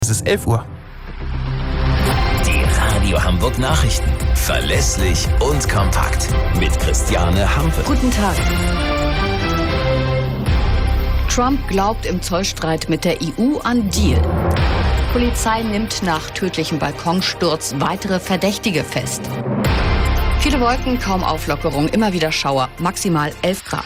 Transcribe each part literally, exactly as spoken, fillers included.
Es ist elf Uhr. Die Radio Hamburg Nachrichten. Verlässlich und kompakt. Mit Christiane Hampe. Guten Tag. Trump glaubt im Zollstreit mit der E U an Deal. Polizei nimmt nach tödlichem Balkonsturz weitere Verdächtige fest. Viele Wolken, kaum Auflockerung, immer wieder Schauer, maximal elf Grad.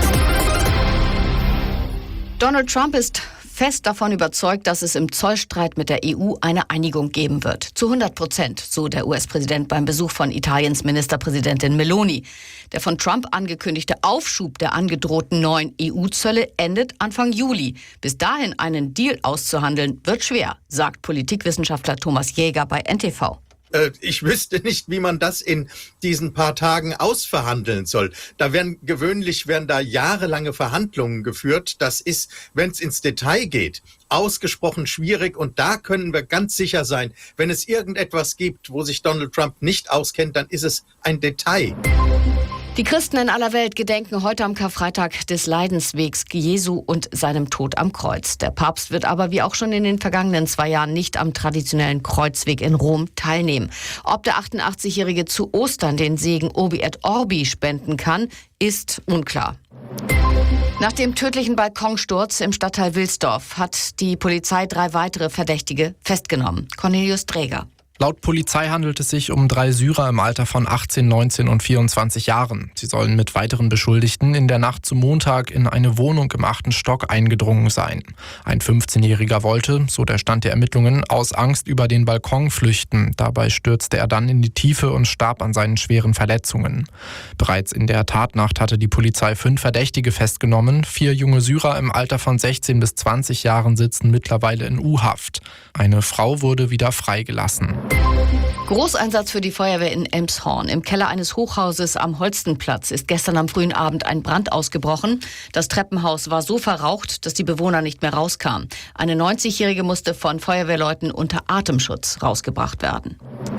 Donald Trump ist fest davon überzeugt, dass es im Zollstreit mit der E U eine Einigung geben wird. Zu hundert Prozent, so der U S-Präsident beim Besuch von Italiens Ministerpräsidentin Meloni. Der von Trump angekündigte Aufschub der angedrohten neuen E U-Zölle endet Anfang Juli. Bis dahin einen Deal auszuhandeln, wird schwer, sagt Politikwissenschaftler Thomas Jäger bei N T V. Ich wüsste nicht, wie man das in diesen paar Tagen ausverhandeln soll. Da werden gewöhnlich werden da jahrelange Verhandlungen geführt. Das ist, wenn es ins Detail geht, ausgesprochen schwierig. Und da können wir ganz sicher sein, wenn es irgendetwas gibt, wo sich Donald Trump nicht auskennt, dann ist es ein Detail. Die Christen in aller Welt gedenken heute am Karfreitag des Leidenswegs Jesu und seinem Tod am Kreuz. Der Papst wird aber wie auch schon in den vergangenen zwei Jahren nicht am traditionellen Kreuzweg in Rom teilnehmen. Ob der achtundachtzig-Jährige zu Ostern den Segen Urbi et Orbi spenden kann, ist unklar. Nach dem tödlichen Balkonsturz im Stadtteil Wilsdorf hat die Polizei drei weitere Verdächtige festgenommen. Cornelius Träger. Laut Polizei handelt es sich um drei Syrer im Alter von achtzehn, neunzehn und vierundzwanzig Jahren. Sie sollen mit weiteren Beschuldigten in der Nacht zum Montag in eine Wohnung im achten Stock eingedrungen sein. Ein fünfzehnjähriger wollte, so der Stand der Ermittlungen, aus Angst über den Balkon flüchten. Dabei stürzte er dann in die Tiefe und starb an seinen schweren Verletzungen. Bereits in der Tatnacht hatte die Polizei fünf Verdächtige festgenommen. Vier junge Syrer im Alter von sechzehn bis zwanzig Jahren sitzen mittlerweile in U-Haft. Eine Frau wurde wieder freigelassen. Großeinsatz für die Feuerwehr in Elmshorn. Im Keller eines Hochhauses am Holstenplatz ist gestern am frühen Abend ein Brand ausgebrochen. Das Treppenhaus war so verraucht, dass die Bewohner nicht mehr rauskamen. Eine neunzigjährige musste von Feuerwehrleuten unter Atemschutz rausgebracht werden.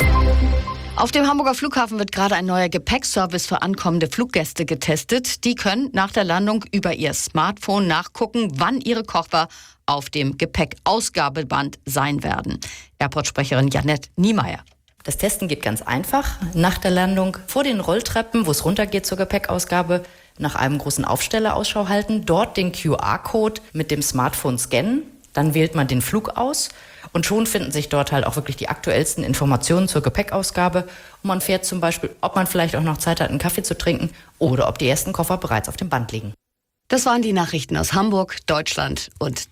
Auf dem Hamburger Flughafen wird gerade ein neuer Gepäckservice für ankommende Fluggäste getestet. Die können nach der Landung über ihr Smartphone nachgucken, wann ihre Koffer auf dem Gepäckausgabeband sein werden. Airport-Sprecherin Janette Niemeyer. Das Testen geht ganz einfach. Nach der Landung vor den Rolltreppen, wo es runtergeht zur Gepäckausgabe, nach einem großen Aufsteller Ausschau halten, dort den Q R-Code mit dem Smartphone scannen, dann wählt man den Flug aus und schon finden sich dort halt auch wirklich die aktuellsten Informationen zur Gepäckausgabe und man fährt zum Beispiel, ob man vielleicht auch noch Zeit hat, einen Kaffee zu trinken oder ob die ersten Koffer bereits auf dem Band liegen. Das waren die Nachrichten aus Hamburg, Deutschland und